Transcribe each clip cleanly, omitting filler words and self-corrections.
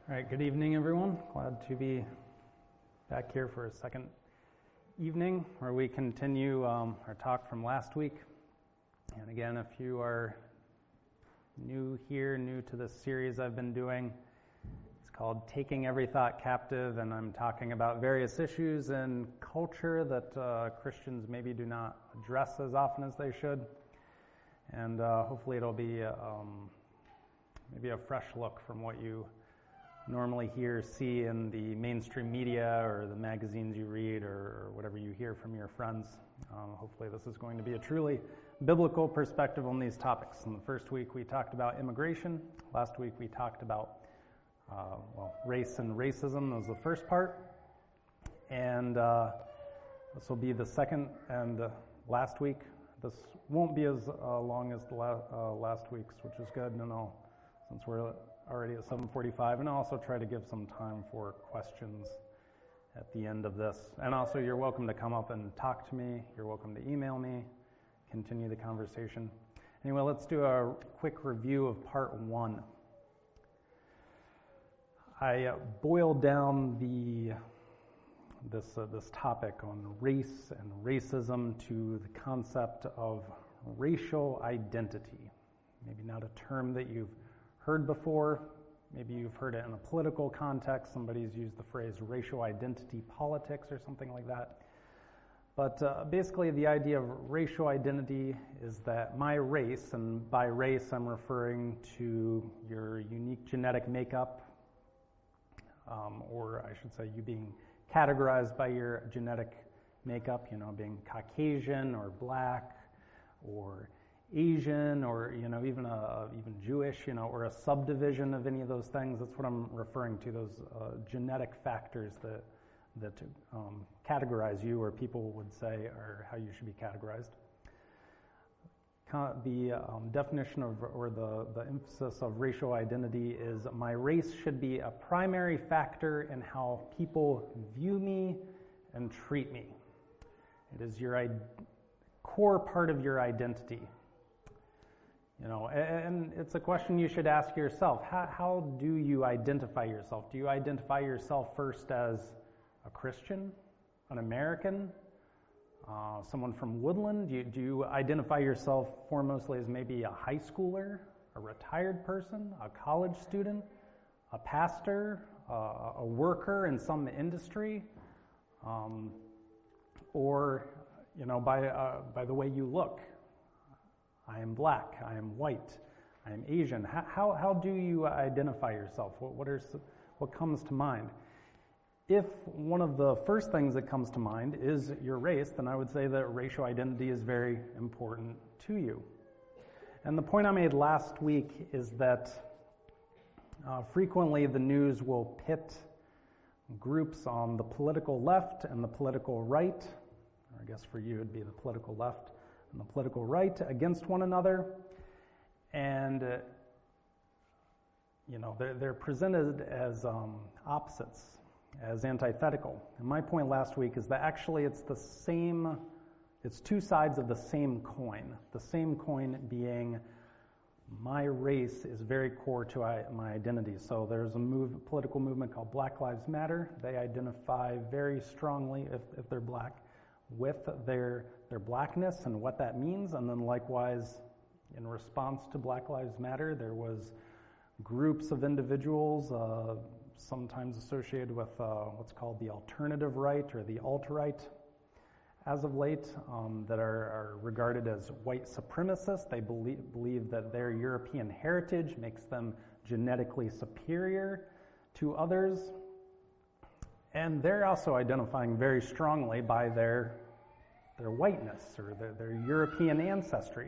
All right, good evening, everyone. Glad to be back here for a second evening where we continue our talk from last week. And again, if you are new here, new to this series I've been doing, it's called Taking Every Thought Captive, and I'm talking about various issues in culture that Christians maybe do not address as often as they should. And hopefully it'll be maybe a fresh look from what you normally hear, see in the mainstream media or the magazines you read or whatever you hear from your friends. Hopefully this is going to be a truly biblical perspective on these topics. In the first week we talked about immigration. Last week we talked about race and racism. That was the first part. And this will be the second and last week. This won't be as long as the last week's, which is good. Since we're already at 7:45, and I'll also try to give some time for questions at the end of this. And also, you're welcome to come up and talk to me. You're welcome to email me, continue the conversation. Anyway, let's do a quick review of part 1. I boiled down this topic on race and racism to the concept of racial identity. Maybe not a term that you've heard before. Maybe you've heard it in a political context. Somebody's used the phrase racial identity politics or something like that. But basically the idea of racial identity is that my race, and by race I'm referring to your unique genetic makeup, or I should say you being categorized by your genetic makeup, being Caucasian or black or Asian, or even Jewish, or a subdivision of any of those things. That's what I'm referring to. Those genetic factors that categorize you, or people would say are how you should be categorized. The definition of, or the emphasis of racial identity is my race should be a primary factor in how people view me and treat me. It is your core part of your identity. And it's a question you should ask yourself. How do you identify yourself? Do you identify yourself first as a Christian, an American, someone from Woodland? Do you identify yourself foremostly as maybe a high schooler, a retired person, a college student, a pastor, a worker in some industry, or by the way you look? I am black, I am white, I am Asian. How do you identify yourself? What comes to mind? If one of the first things that comes to mind is your race, then I would say that racial identity is very important to you. And the point I made last week is that frequently the news will pit groups on the political left and the political right, or I guess for you it'd be the political left and the political right, against one another, and they're presented as opposites, as antithetical. And my point last week is that actually it's two sides of the same coin. The same coin being my race is very core to my identity. So there's a political movement called Black Lives Matter. They identify very strongly, if they're black, with their blackness and what that means. And then likewise, in response to Black Lives Matter, there was groups of individuals, sometimes associated with what's called the alternative right or the alt-right as of late, that are regarded as white supremacists. They believe that their European heritage makes them genetically superior to others. And they're also identifying very strongly by their whiteness or their European ancestry.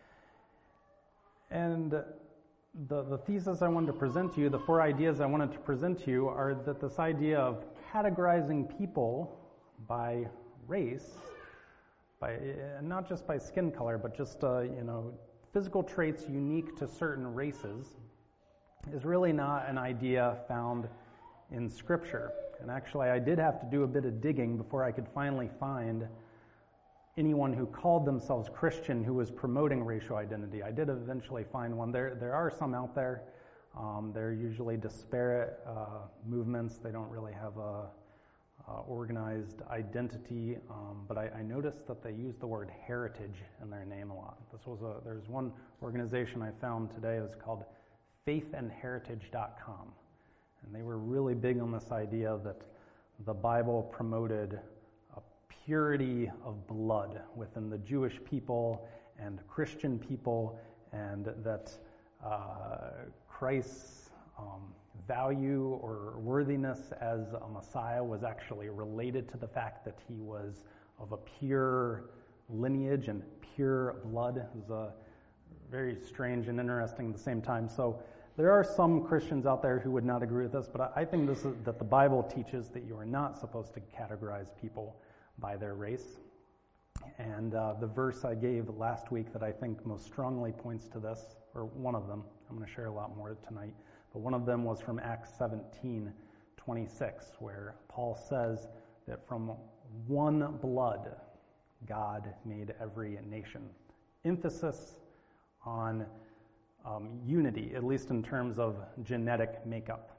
And the thesis I wanted to present to you, the 4 ideas I wanted to present to you, are that this idea of categorizing people by race, by not just by skin color, but just physical traits unique to certain races, is really not an idea found in Scripture. And actually, I did have to do a bit of digging before I could finally find anyone who called themselves Christian who was promoting racial identity. I did eventually find one. There are some out there. They're usually disparate movements. They don't really have a organized identity, but I noticed that they use the word heritage in their name a lot. There's one organization I found today. It was called faithandheritage.com, and they were really big on this idea that the Bible promoted a purity of blood within the Jewish people and Christian people, and that Christ's value or worthiness as a Messiah was actually related to the fact that he was of a pure lineage and pure blood. It was very strange and interesting at the same time. So there are some Christians out there who would not agree with this, but I think that the Bible teaches that you are not supposed to categorize people by their race. And the verse I gave last week that I think most strongly points to this, or one of them, I'm going to share a lot more tonight, but one of them was from Acts 17:26, where Paul says that from one blood God made every nation. Emphasis on unity, at least in terms of genetic makeup.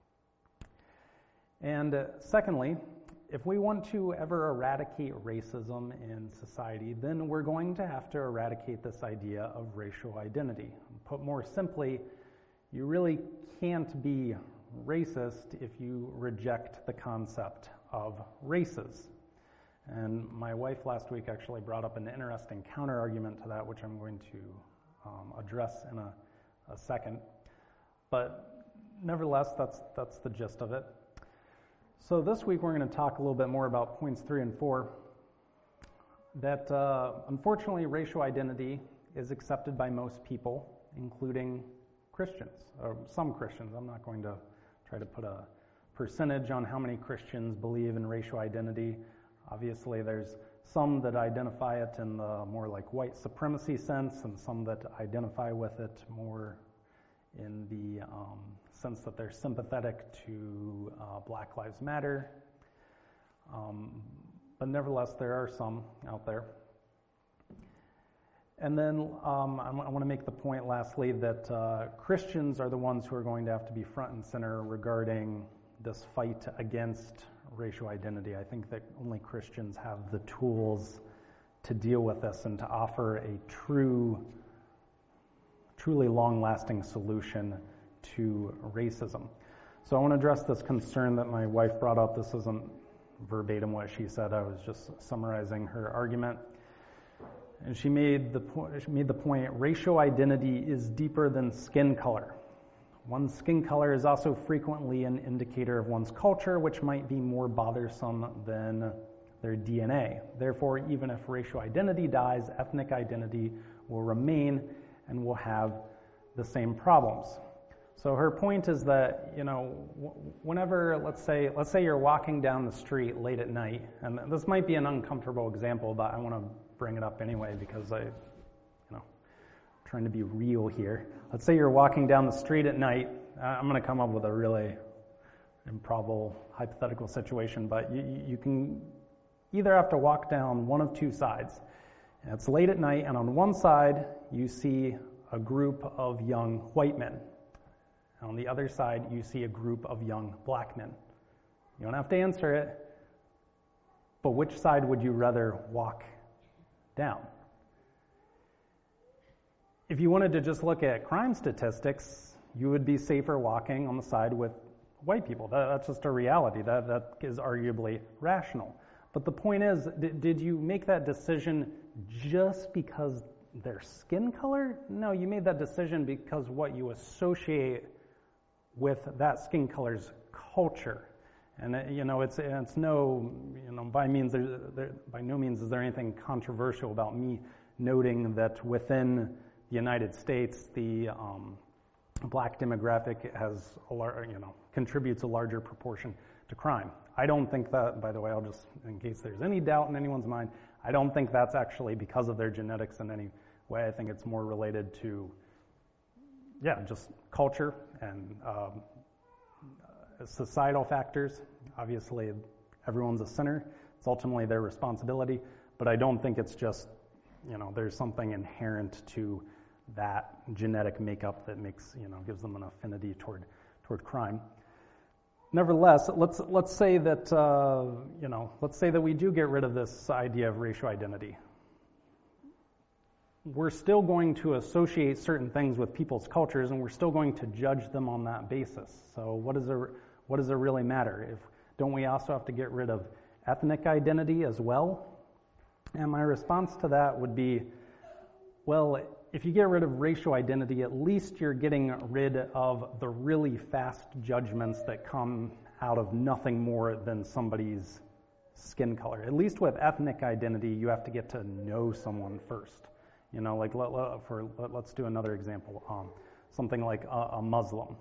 And secondly, if we want to ever eradicate racism in society, then we're going to have to eradicate this idea of racial identity. Put more simply, you really can't be racist if you reject the concept of races. And my wife last week actually brought up an interesting counter-argument to that, which I'm going to address in a second. But nevertheless, that's the gist of it. So this week we're going to talk a little bit more about points 3 and 4. That unfortunately racial identity is accepted by most people, including Christians, or some Christians. I'm not going to try to put a percentage on how many Christians believe in racial identity. Obviously there's some that identify it in the more like white supremacy sense, and some that identify with it more in the sense that they're sympathetic to Black Lives Matter. But nevertheless, there are some out there. And then I want to make the point lastly that Christians are the ones who are going to have to be front and center regarding this fight against racial identity. I think that only Christians have the tools to deal with this and to offer a truly long-lasting solution to racism. So I want to address this concern that my wife brought up. This isn't verbatim what she said. I was just summarizing her argument. And she made the point, racial identity is deeper than skin color. One's skin color is also frequently an indicator of one's culture, which might be more bothersome than their DNA. Therefore, even if racial identity dies, ethnic identity will remain and will have the same problems. So her point is that, whenever, let's say you're walking down the street late at night, and this might be an uncomfortable example, but I want to bring it up anyway because I'm trying to be real here. Let's say you're walking down the street at night. I'm going to come up with a really improbable hypothetical situation, but you can either have to walk down one of two sides. And it's late at night, and on one side you see a group of young white men. And on the other side you see a group of young black men. You don't have to answer it, but which side would you rather walk down? If you wanted to just look at crime statistics, you would be safer walking on the side with white people. That's just a reality. That is arguably rational. But the point is, did you make that decision just because their skin color? No, you made that decision because what you associate with that skin color's culture. And it's no, by no means is there anything controversial about me noting that within the United States, the black demographic has contributes a larger proportion to crime. I don't think that, by the way, I'll just, in case there's any doubt in anyone's mind, I don't think that's actually because of their genetics in any way. I think it's more related to, just culture and societal factors. Obviously, everyone's a sinner. It's ultimately their responsibility, but I don't think it's just, there's something inherent to that genetic makeup that makes, gives them an affinity toward crime. Nevertheless, let's say that we do get rid of this idea of racial identity. We're still going to associate certain things with people's cultures, and we're still going to judge them on that basis. So what does it really matter? Don't we also have to get rid of ethnic identity as well? And my response to that would be, well, if you get rid of racial identity, at least you're getting rid of the really fast judgments that come out of nothing more than somebody's skin color. At least with ethnic identity, you have to get to know someone first. Let's do another example. Something like a Muslim.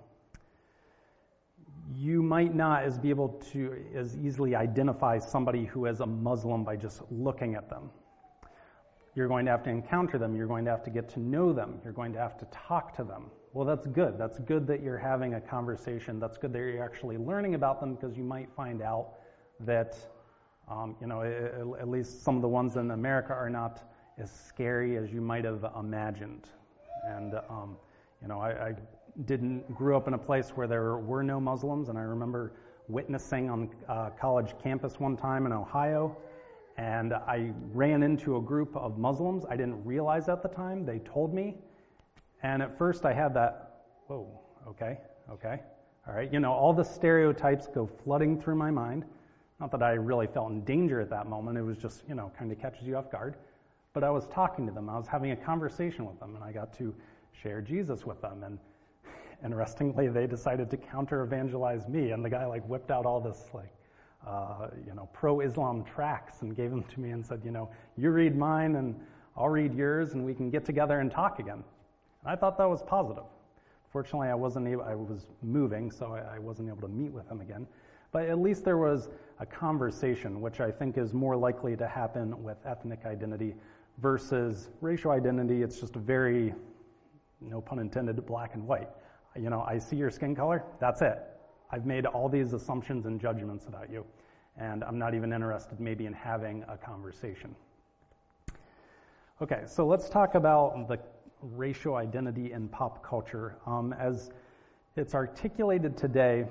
You might not be able to as easily identify somebody who is a Muslim by just looking at them. You're going to have to encounter them. You're going to have to get to know them. You're going to have to talk to them. Well, that's good. That's good that you're having a conversation. That's good that you're actually learning about them, because you might find out that, at least some of the ones in America are not as scary as you might have imagined. And, I grew up in a place where there were no Muslims, and I remember witnessing on a college campus one time in Ohio, and I ran into a group of Muslims. I didn't realize at the time. They told me. And at first I had that, whoa, okay, all right. All the stereotypes go flooding through my mind. Not that I really felt in danger at that moment. It was just, kind of catches you off guard. But I was talking to them. I was having a conversation with them, and I got to share Jesus with them. And interestingly, they decided to counter-evangelize me. And the guy whipped out all this pro-Islam tracts and gave them to me and said, you read mine and I'll read yours, and we can get together and talk again. And I thought that was positive. Fortunately, I was moving, so I wasn't able to meet with him again. But at least there was a conversation, which I think is more likely to happen with ethnic identity versus racial identity. It's just a very, no pun intended, black and white. I see your skin color, that's it. I've made all these assumptions and judgments about you, and I'm not even interested maybe in having a conversation. Okay, so let's talk about the racial identity in pop culture. As it's articulated today,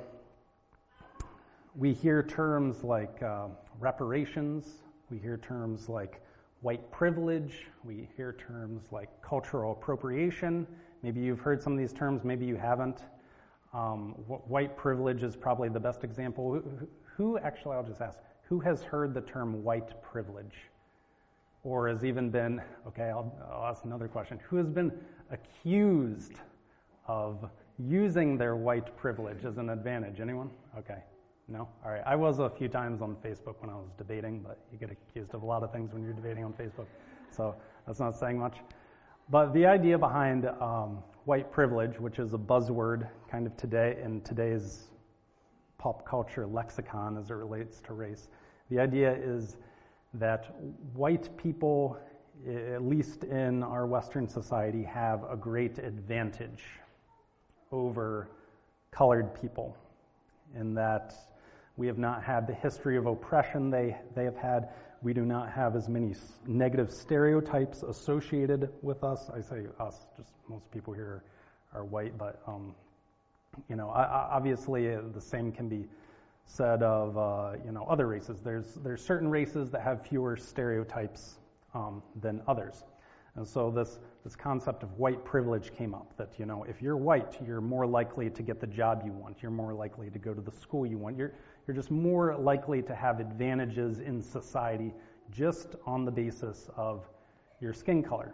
we hear terms like reparations, we hear terms like white privilege, we hear terms like cultural appropriation. Maybe you've heard some of these terms, maybe you haven't. White privilege is probably the best example. Actually, I'll just ask, who has heard the term white privilege? Or has even been, I'll ask another question. Who has been accused of using their white privilege as an advantage? Anyone? Okay. No? All right. I was a few times on Facebook when I was debating, but you get accused of a lot of things when you're debating on Facebook. So that's not saying much. But the idea behind white privilege, which is a buzzword kind of today in today's pop culture lexicon as it relates to race, the idea is that white people, at least in our Western society, have a great advantage over colored people in that we have not had the history of oppression they have had. We do not have as many negative stereotypes associated with us. I say us, just most people here are white, but obviously the same can be said of other races. There's certain races that have fewer stereotypes than others, and so this concept of white privilege came up. That if you're white, you're more likely to get the job you want. You're more likely to go to the school you want. You're just more likely to have advantages in society just on the basis of your skin color.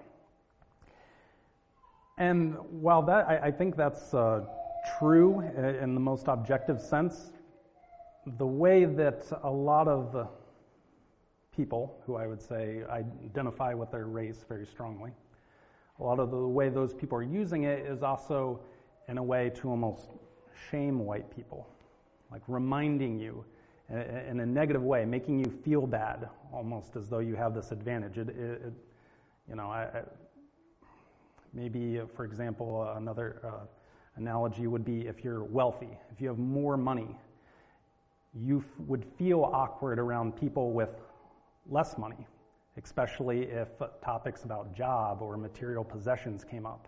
And while that, I think that's true in the most objective sense, the way that a lot of people who I would say identify with their race very strongly, a lot of the way those people are using it is also in a way to almost shame white people, like reminding you in a negative way, making you feel bad, almost as though you have this advantage. Maybe, for example, another analogy would be if you're wealthy, if you have more money, you would feel awkward around people with less money, especially if topics about job or material possessions came up.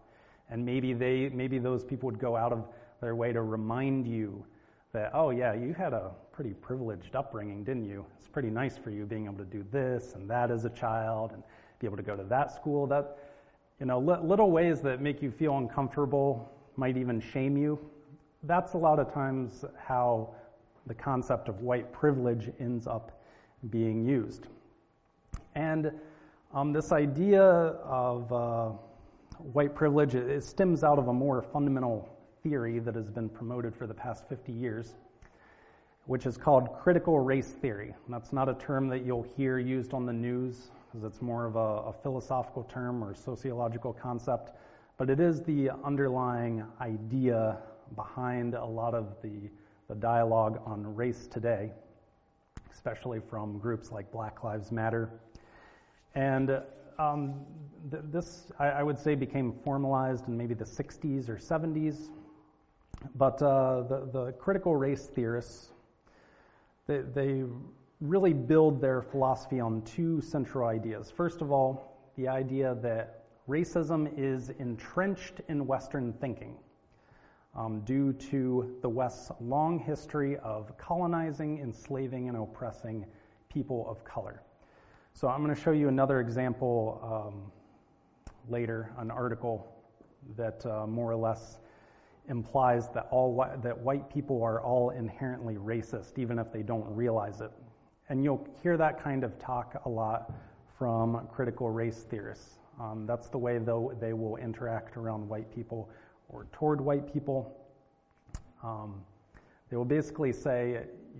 And maybe those people would go out of their way to remind you that, oh yeah, you had a pretty privileged upbringing, didn't you? It's pretty nice for you being able to do this and that as a child and be able to go to that school. That, little ways that make you feel uncomfortable, might even shame you. That's a lot of times how the concept of white privilege ends up being used. And this idea of white privilege, it stems out of a more fundamental theory that has been promoted for the past 50 years, which is called critical race theory. And that's not a term that you'll hear used on the news, because it's more of a philosophical term or sociological concept, but it is the underlying idea behind a lot of the dialogue on race today, especially from groups like Black Lives Matter. And this, I would say, became formalized in maybe the 60s or 70s. But the critical race theorists, they really build their philosophy on two central ideas. First of all, the idea that racism is entrenched in Western thinking due to the West's long history of colonizing, enslaving, and oppressing people of color. So I'm going to show you another example later, an article that more or less implies that that white people are all inherently racist, even if they don't realize it. And you'll hear that kind of talk a lot from critical race theorists. That's the way they will interact around white people or toward white people. They will basically say,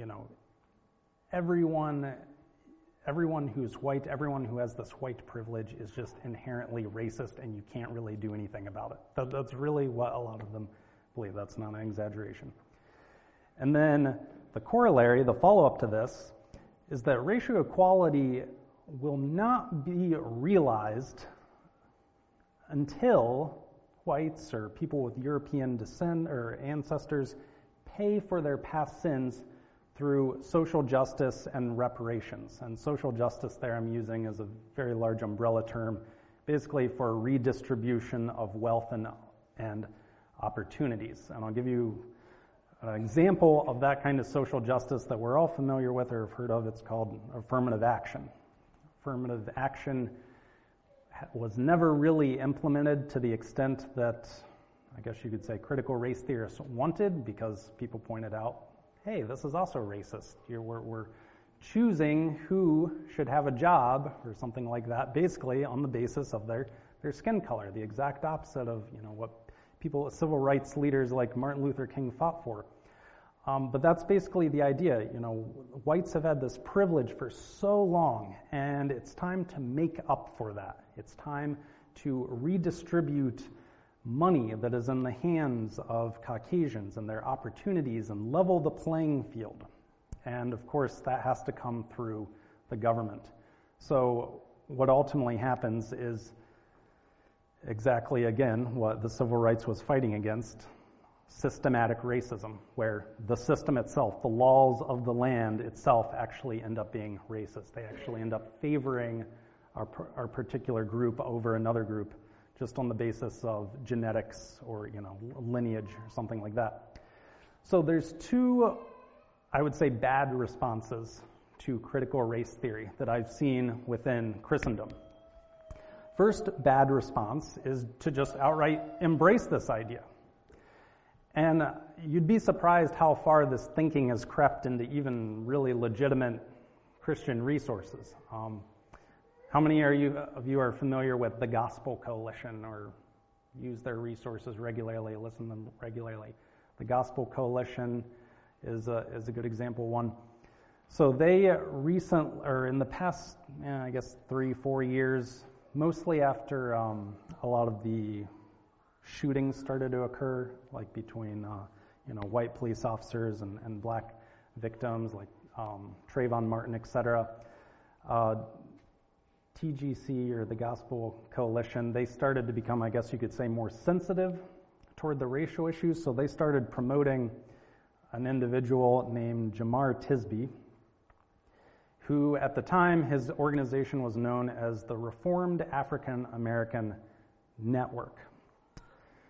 everyone who's white, everyone who has this white privilege is just inherently racist, and you can't really do anything about it. That's really what a lot of them believe. That's not an exaggeration. And then the corollary, the follow-up to this, is that racial equality will not be realized until whites or people with European descent or ancestors pay for their past sins through social justice and reparations. And social justice there I'm using as a very large umbrella term, basically for redistribution of wealth and opportunities. And I'll give you an example of that kind of social justice that we're all familiar with or have heard of. It's called affirmative action. Affirmative action was never really implemented to the extent that, I guess you could say, critical race theorists wanted, because people pointed out, hey, this is also racist. We're choosing who should have a job or something like that, basically on the basis of their skin color, the exact opposite of what civil rights leaders like Martin Luther King fought for. But that's basically the idea. Whites have had this privilege for so long, and it's time to make up for that. It's time to redistribute money that is in the hands of Caucasians and their opportunities and level the playing field. And of course, that has to come through the government. So what ultimately happens is exactly, again, what the civil rights was fighting against: systematic racism, where the system itself, the laws of the land itself, actually end up being racist. They actually end up favoring our particular group over another group just on the basis of genetics or lineage or something like that. So there's two, I would say, bad responses to critical race theory that I've seen within Christendom. First bad response is to just outright embrace this idea. And you'd be surprised how far this thinking has crept into even really legitimate Christian resources. How many of you are familiar with the Gospel Coalition or use their resources regularly, listen to them regularly? The Gospel Coalition is a good example one. So they in the past, I guess 3-4 years, mostly after a lot of the shootings started to occur, like between white police officers and black victims, like Trayvon Martin, etc. TGC, or the Gospel Coalition, they started to become, I guess you could say, more sensitive toward the racial issues. So they started promoting an individual named Jemar Tisby, who at the time, his organization was known as the Reformed African American Network.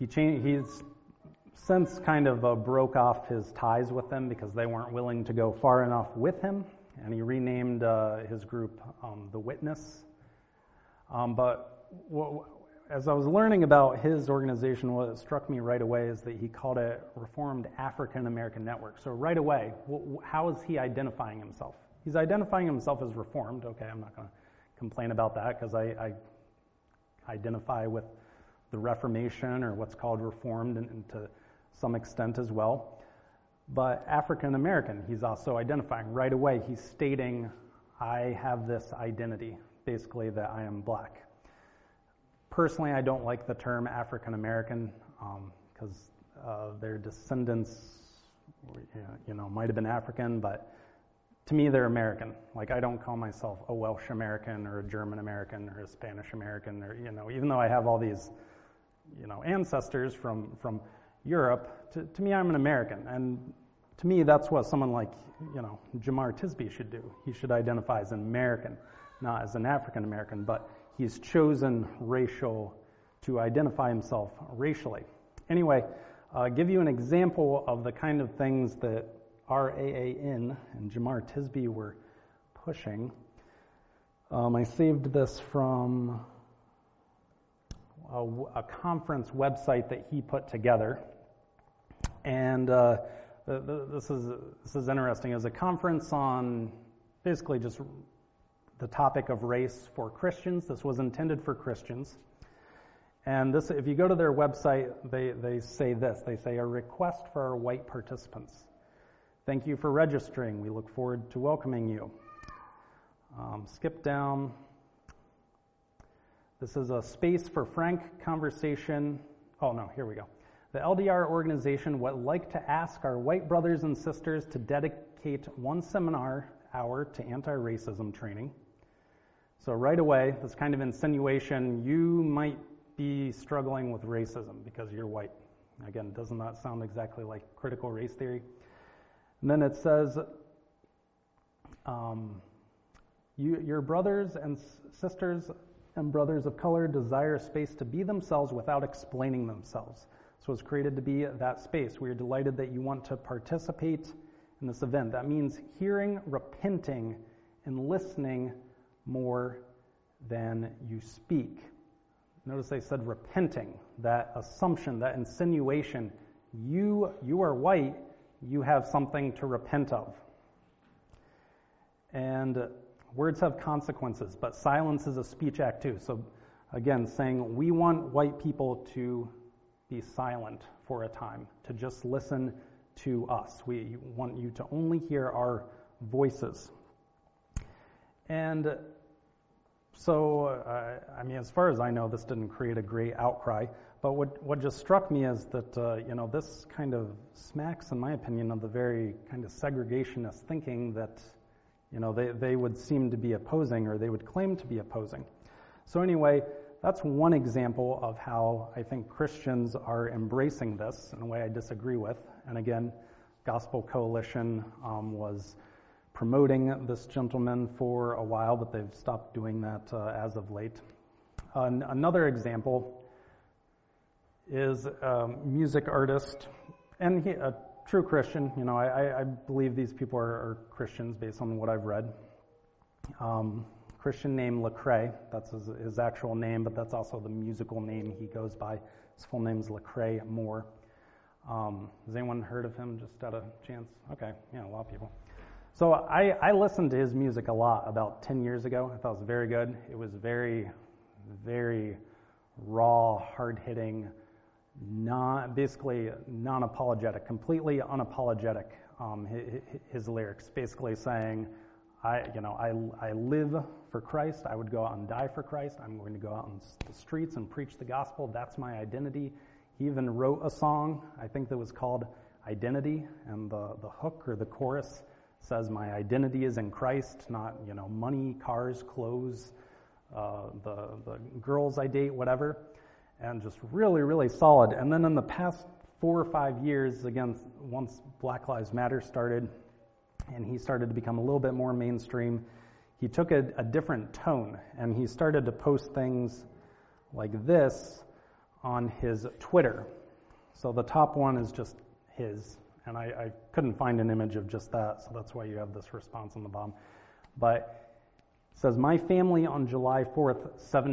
He's since kind of broke off his ties with them because they weren't willing to go far enough with him, and he renamed his group The Witness. As I was learning about his organization, what struck me right away is that he called it Reformed African American Network. So right away, how is he identifying himself? He's identifying himself as Reformed. Okay, I'm not going to complain about that because I identify with the Reformation, or what's called Reformed, and to some extent as well. But African American, he's also identifying right away. He's stating, I have this identity, basically that I am black. Personally, I don't like the term African American because their descendants, might have been African, but to me, they're American. Like, I don't call myself a Welsh American or a German American or a Spanish American, or even though I have all these, ancestors from Europe. To me, I'm an American, and to me, that's what someone like, Jemar Tisby should do. He should identify as an American, not as an African American, but he's chosen to identify himself racially. Anyway, give you an example of the kind of things that RAAN and Jemar Tisby were pushing. I saved this from a conference website that he put together, and this is interesting. It was a conference on basically just the topic of race for Christians. This was intended for Christians. And this, if you go to their website, they say this. They say, a request for our white participants. Thank you for registering. We look forward to welcoming you. Skip down. This is a space for frank conversation. Oh, no, here we go. The LDR organization would like to ask our white brothers and sisters to dedicate one seminar hour to anti-racism training. So right away, this kind of insinuation, you might be struggling with racism because you're white. Again, doesn't that sound exactly like critical race theory? And then it says, your brothers and sisters and brothers of color desire space to be themselves without explaining themselves. So it's created to be that space. We are delighted that you want to participate in this event. That means hearing, repenting, and listening more than you speak. Notice they said repenting, that assumption, that insinuation. You are white, you have something to repent of. And words have consequences, but silence is a speech act too. So again, saying we want white people to be silent for a time, to just listen to us. We want you to only hear our voices. And so, as far as I know, this didn't create a great outcry, but what just struck me is that, this kind of smacks, in my opinion, of the very kind of segregationist thinking that, they would seem to be opposing, or they would claim to be opposing. So anyway, that's one example of how I think Christians are embracing this in a way I disagree with. And again, Gospel Coalition was promoting this gentleman for a while, but they've stopped doing that as of late. Another example is a music artist, and a true Christian. I believe these people are Christians based on what I've read. Christian named Lecrae, that's his actual name, but that's also the musical name he goes by. His full name is Lecrae Moore. Has anyone heard of him, just out of chance? Okay, yeah, a lot of people. So I listened to his music a lot about 10 years ago. I thought it was very good. It was very, very raw, hard-hitting, basically non-apologetic, completely unapologetic. His lyrics, basically saying, I live for Christ. I would go out and die for Christ. I'm going to go out on the streets and preach the gospel. That's my identity. He even wrote a song, I think, that was called Identity, and the hook or the chorus says, my identity is in Christ, not, money, cars, clothes, the girls I date, whatever. And just really, really solid. And then in the past 4 or 5 years, again, once Black Lives Matter started, and he started to become a little bit more mainstream, he took a different tone, and he started to post things like this on his Twitter. So the top one is just his, and I couldn't find an image of just that, so that's why you have this response on the bottom. But it says, "My family on July 4th,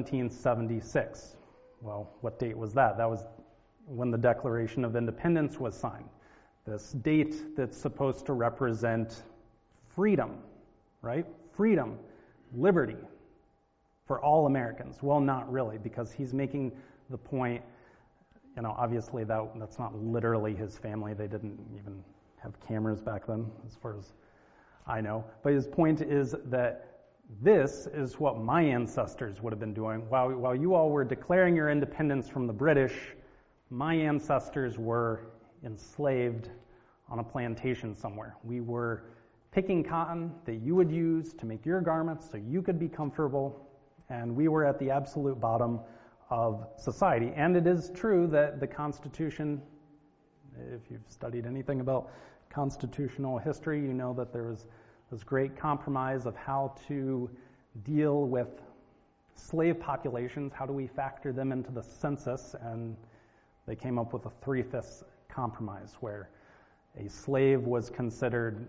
1776. Well, what date was that? That was when the Declaration of Independence was signed. This date that's supposed to represent freedom, right? Freedom, liberty for all Americans. Well, not really, because he's making the point, obviously that's not literally his family. They didn't even have cameras back then, as far as I know. But his point is that this is what my ancestors would have been doing. While you all were declaring your independence from the British, my ancestors were enslaved on a plantation somewhere. We were picking cotton that you would use to make your garments so you could be comfortable, and we were at the absolute bottom of society." And it is true that the Constitution, if you've studied anything about constitutional history, you know that there was this great compromise of how to deal with slave populations. How do we factor them into the census? And they came up with a 3/5 compromise, where a slave was considered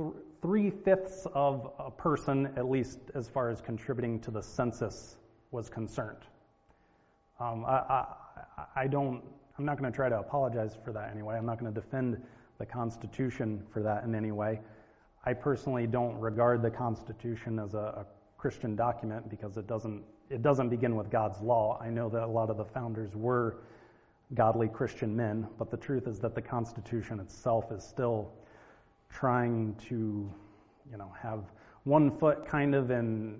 3/5 of a person, at least as far as contributing to the census was concerned. I'm not going to try to apologize for that anyway. I'm not going to defend the Constitution for that in any way. I personally don't regard the Constitution as a Christian document because it doesn't begin with God's law. I know that a lot of the founders were godly Christian men, but the truth is that the Constitution itself is still trying to, have one foot kind of in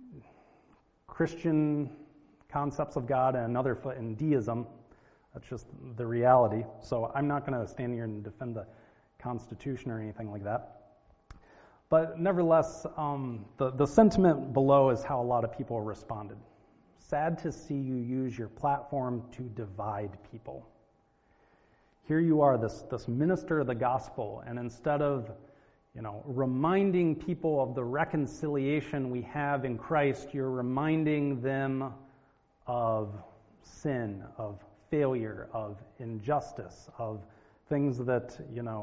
Christian concepts of God and another foot in deism. That's just the reality. So I'm not going to stand here and defend the Constitution or anything like that. But nevertheless, the sentiment below is how a lot of people responded. "Sad to see you use your platform to divide people." Here you are, this minister of the gospel, and instead of, reminding people of the reconciliation we have in Christ, you're reminding them of sin, of failure, of injustice, of things that,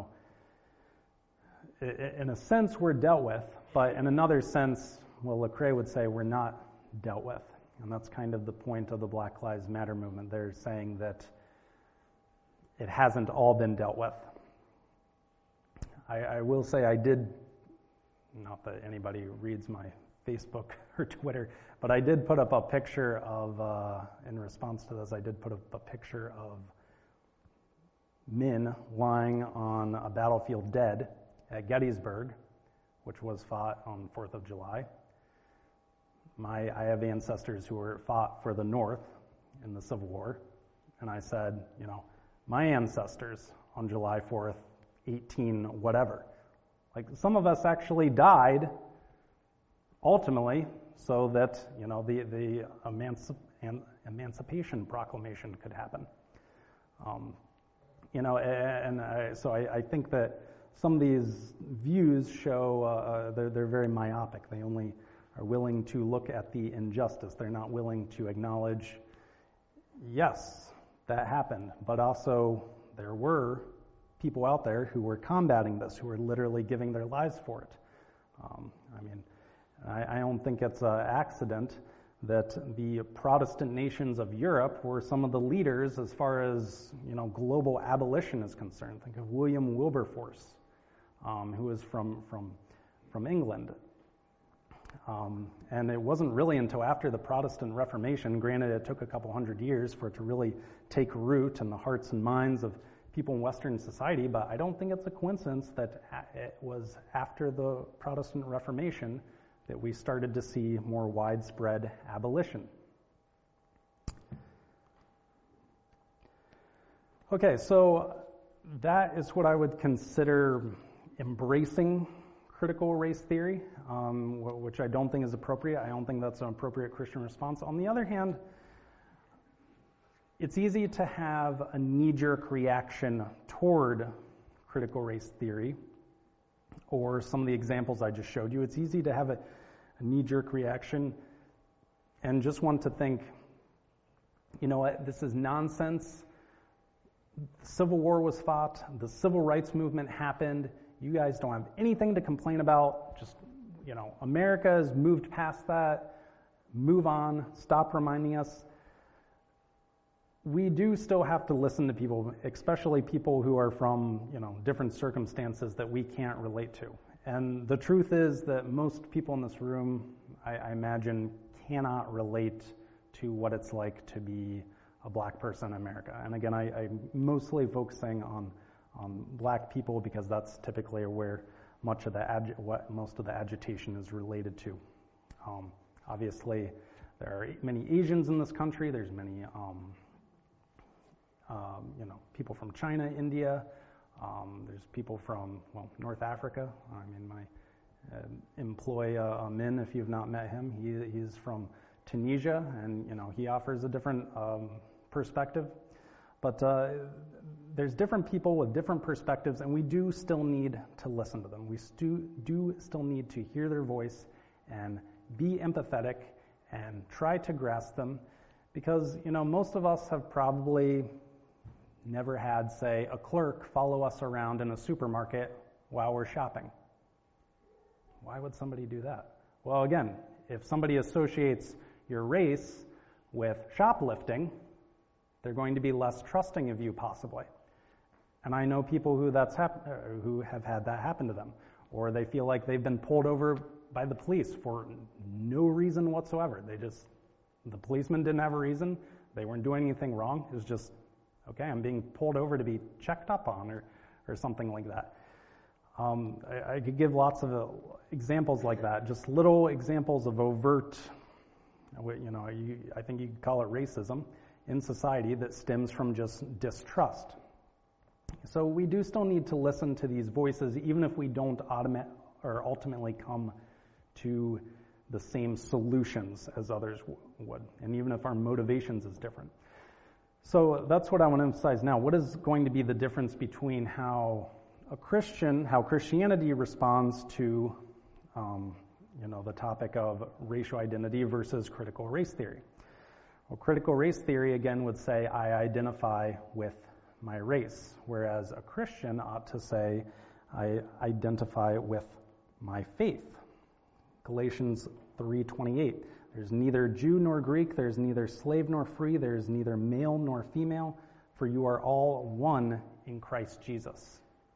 in a sense we're dealt with, but in another sense, well, Lecrae would say we're not dealt with. And that's kind of the point of the Black Lives Matter movement. They're saying that it hasn't all been dealt with. I will say I did, not that anybody reads my Facebook or Twitter, but I did put up a picture of, in response to this, I did put up a picture of men lying on a battlefield dead at Gettysburg, which was fought on 4th of July. I have ancestors who were fought for the North in the Civil War, and I said, my ancestors on July 4th, 18 whatever. Like, some of us actually died ultimately so that, the Emancipation Proclamation could happen. So I think that some of these views show they're very myopic. They only are willing to look at the injustice. They're not willing to acknowledge, yes, that happened, but also there were people out there who were combating this, who were literally giving their lives for it. I don't think it's an accident that the Protestant nations of Europe were some of the leaders as far as, global abolition is concerned. Think of William Wilberforce, who was from England. And it wasn't really until after the Protestant Reformation, granted it took a couple hundred years for it to really take root in the hearts and minds of people in Western society, but I don't think it's a coincidence that it was after the Protestant Reformation that we started to see more widespread abolition. Okay, so that is what I would consider embracing critical race theory, which I don't think is appropriate. I don't think that's an appropriate Christian response. On the other hand, it's easy to have a knee-jerk reaction toward critical race theory, or some of the examples I just showed you. It's easy to have a knee-jerk reaction and just want to think, you know what, this is nonsense. The Civil War was fought. The Civil Rights Movement happened. You guys don't have anything to complain about. Just, America has moved past that. Move on. Stop reminding us. We do still have to listen to people, especially people who are from, different circumstances that we can't relate to. And the truth is that most people in this room, I imagine, cannot relate to what it's like to be a black person in America. And again, I'm mostly focusing on black people because that's typically where most of the agitation is related to. Obviously, there are many Asians in this country. There's many, people from China, India. There's people from, North Africa. My employee, Min, if you've not met him, he's from Tunisia, and, he offers a different perspective. But there's different people with different perspectives, and we do still need to listen to them. We do still need to hear their voice and be empathetic and try to grasp them, because, most of us have probably never had, say, a clerk follow us around in a supermarket while we're shopping. Why would somebody do that? Well, again, if somebody associates your race with shoplifting, they're going to be less trusting of you, possibly. And I know people who have had that happen to them, or they feel like they've been pulled over by the police for no reason whatsoever. The policeman didn't have a reason. They weren't doing anything wrong. It was just, okay, I'm being pulled over to be checked up on, or something like that. I could give lots of examples like that, just little examples of overt, I think you could call it racism in society that stems from just distrust. So we do still need to listen to these voices, even if we don't ultimately come to the same solutions as others would, and even if our motivations is different. So that's what I want to emphasize now. What is going to be the difference between how Christianity responds to, the topic of racial identity versus critical race theory? Well, critical race theory, again, would say, I identify with my race, whereas a Christian ought to say, I identify with my faith. Galatians 3:28, there's neither Jew nor Greek, there's neither slave nor free, there's neither male nor female, for you are all one in Christ Jesus.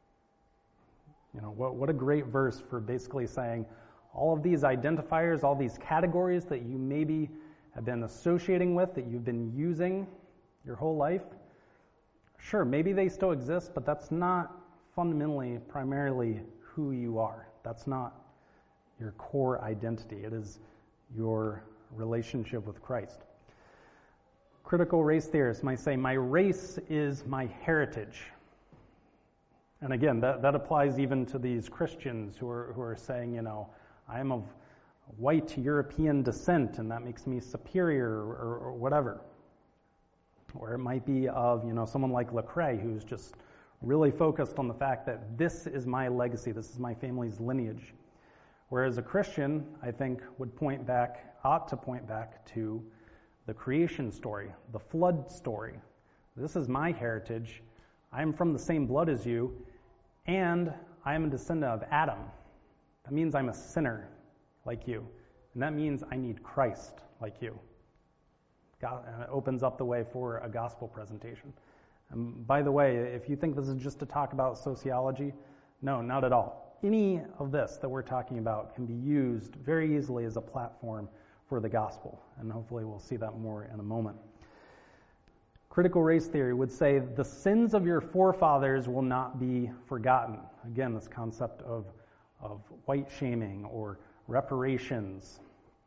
What a great verse for basically saying all of these identifiers, all these categories that you maybe have been associating with, that you've been using your whole life. Sure, maybe they still exist, but that's not fundamentally, primarily who you are. That's not your core identity. It is your relationship with Christ. Critical race theorists might say, my race is my heritage. And again, that applies even to these Christians who are saying, I am of white European descent, and that makes me superior, or whatever. Or it might be of, someone like Lecrae, who's just really focused on the fact that this is my legacy, this is my family's lineage. Whereas a Christian, I think, ought to point back to the creation story, the flood story. This is my heritage. I am from the same blood as you, and I am a descendant of Adam. That means I'm a sinner like you. And that means I need Christ like you. God, it opens up the way for a gospel presentation. And by the way, if you think this is just to talk about sociology, no, not at all. Any of this that we're talking about can be used very easily as a platform for the gospel. And hopefully we'll see that more in a moment. Critical race theory would say the sins of your forefathers will not be forgotten. Again, this concept of white shaming or reparations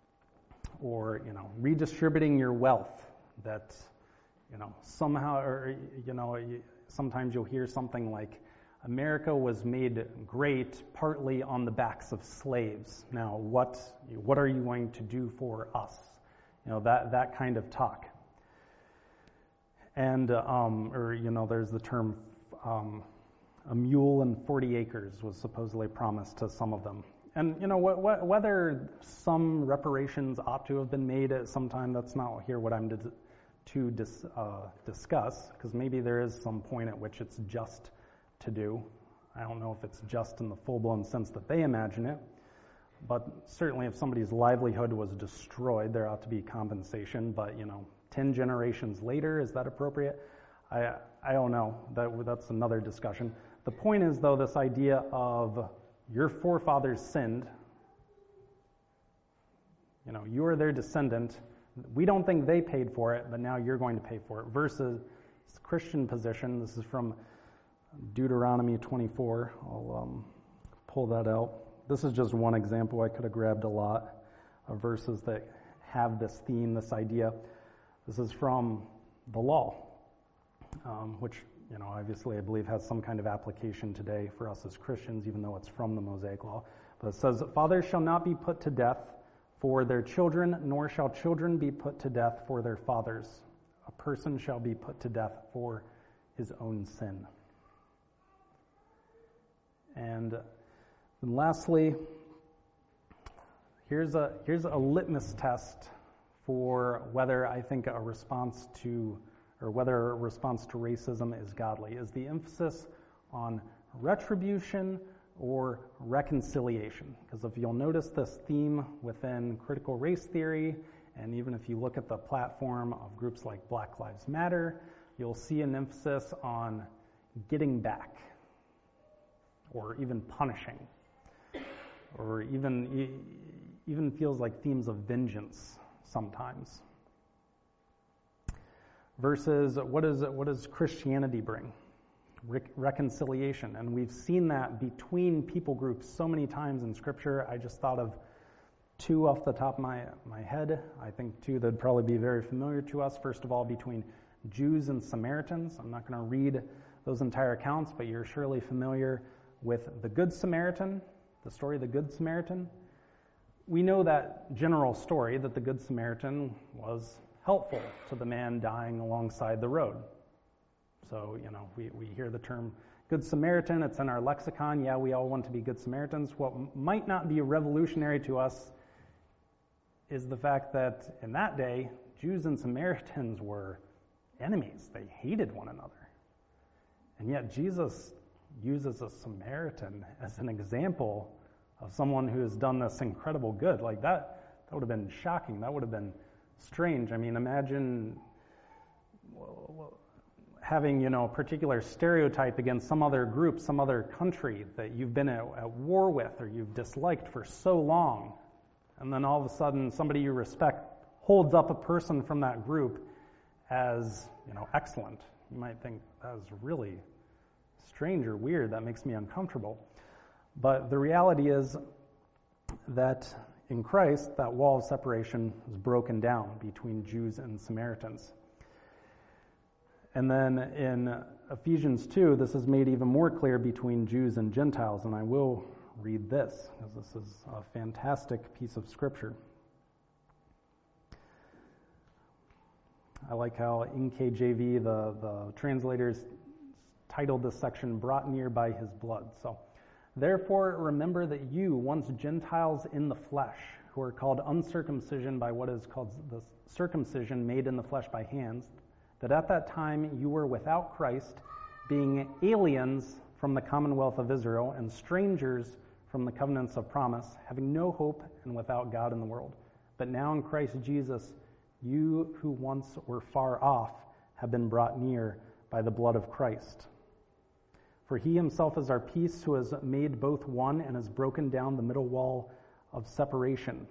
or, redistributing your wealth that, somehow, or, sometimes you'll hear something like, America was made great partly on the backs of slaves. Now, what are you going to do for us? That kind of talk. And, there's the term, a mule and 40 acres was supposedly promised to some of them. And, whether some reparations ought to have been made at some time, that's not here what I'm to discuss, because maybe there is some point at which it's just to do. I don't know if it's just in the full-blown sense that they imagine it, but certainly if somebody's livelihood was destroyed, there ought to be compensation. But 10 generations later, is that appropriate? I don't know. That's another discussion. The point is, though, this idea of your forefathers sinned. You are their descendant. We don't think they paid for it, but now you're going to pay for it. Versus Christian position. This is from Deuteronomy 24. I'll pull that out. This is just one example. I could have grabbed a lot of verses that have this theme, this idea. This is from the law, which, obviously I believe has some kind of application today for us as Christians, even though it's from the Mosaic Law. But it says, fathers shall not be put to death for their children, nor shall children be put to death for their fathers. A person shall be put to death for his own sin. And then lastly, here's a litmus test for whether I think a response to racism is godly. Is the emphasis on retribution or reconciliation? Because if you'll notice this theme within critical race theory, and even if you look at the platform of groups like Black Lives Matter, you'll see an emphasis on getting back, or even punishing, or even feels like themes of vengeance sometimes. Versus what does Christianity bring? Reconciliation. And we've seen that between people groups so many times in Scripture. I just thought of two off the top of my head. I think two that'd probably be very familiar to us. First of all, between Jews and Samaritans. I'm not going to read those entire accounts, but you're surely familiar with the Good Samaritan, the story of the Good Samaritan. We know that general story that the Good Samaritan was helpful to the man dying alongside the road. So, we hear the term Good Samaritan. It's in our lexicon. Yeah, we all want to be Good Samaritans. What might not be revolutionary to us is the fact that in that day, Jews and Samaritans were enemies. They hated one another. And yet Jesus uses a Samaritan as an example of someone who has done this incredible good. Like that would have been shocking. That would have been strange. I mean, imagine having, a particular stereotype against some other group, some other country that you've been at war with or you've disliked for so long. And then all of a sudden, somebody you respect holds up a person from that group as, excellent. You might think that was really strange or weird. That makes me uncomfortable. But the reality is that in Christ, that wall of separation is broken down between Jews and Samaritans. And then in Ephesians 2, this is made even more clear between Jews and Gentiles. And I will read this, because this is a fantastic piece of Scripture. I like how in KJV, the translators titled this section, Brought Near by His Blood. So, therefore, remember that you, once Gentiles in the flesh, who are called uncircumcision by what is called the circumcision made in the flesh by hands, that at that time you were without Christ, being aliens from the commonwealth of Israel and strangers from the covenants of promise, having no hope and without God in the world. But now in Christ Jesus, you who once were far off have been brought near by the blood of Christ. For he himself is our peace, who has made both one and has broken down the middle wall of separation.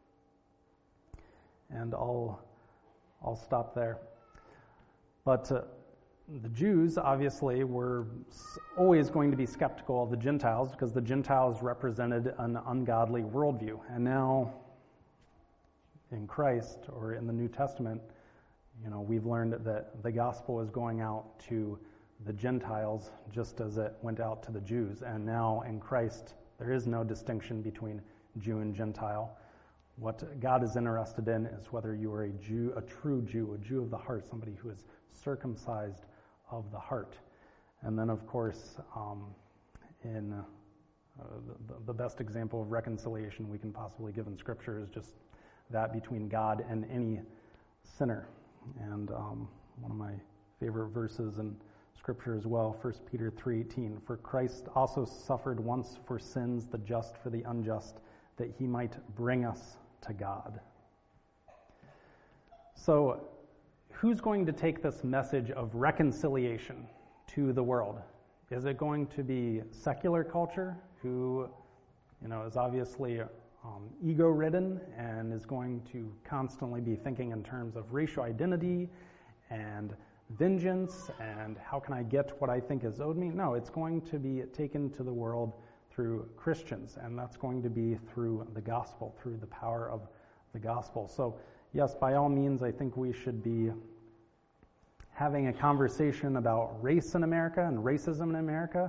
And I'll stop there. But the Jews, obviously, were always going to be skeptical of the Gentiles because the Gentiles represented an ungodly worldview. And now, in Christ, or in the New Testament, we've learned that the gospel is going out to the Gentiles just as it went out to the Jews. And now, in Christ, there is no distinction between Jew and Gentile. What God is interested in is whether you are a Jew, a true Jew, a Jew of the heart, somebody who is circumcised of the heart. And then, of course, in the best example of reconciliation we can possibly give in Scripture is just that between God and any sinner. And one of my favorite verses in Scripture as well, 1 Peter 3:18, "For Christ also suffered once for sins, the just for the unjust, that he might bring us to God." So, who's going to take this message of reconciliation to the world? Is it going to be secular culture, who, is obviously ego-ridden and is going to constantly be thinking in terms of racial identity and vengeance and how can I get what I think is owed me? No, it's going to be taken to the world through Christians, and that's going to be through the gospel, through the power of the gospel. So, yes, by all means, I think we should be having a conversation about race in America and racism in America,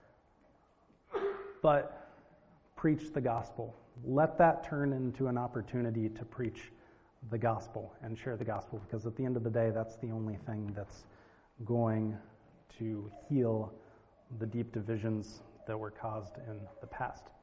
but preach the gospel. Let that turn into an opportunity to preach the gospel and share the gospel, because at the end of the day, that's the only thing that's going to heal the deep divisions that were caused in the past.